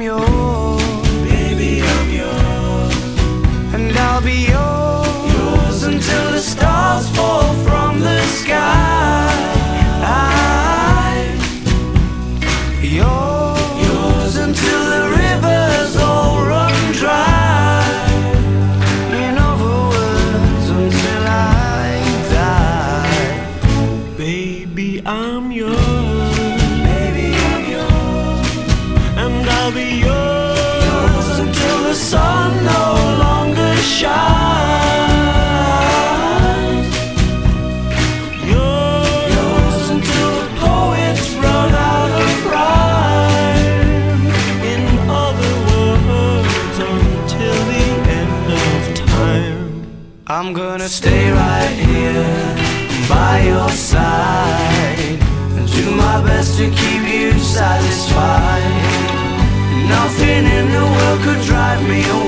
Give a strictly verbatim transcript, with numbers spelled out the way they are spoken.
I'm yours. Baby, I'm yours. And I'll be yours, yours until the stars fall from the sky. Yours, yours until the rivers all run dry. In other words, until I die. Baby, I'm yours. Baby, I'm yours. And I'll be yours, yours until the sun no longer shines. Yours, yours until the poets run out of rhyme. In other words, until the end of time. I'm gonna stay right here by your side and do my best to keep you satisfied. Nothing in the world could drive me away.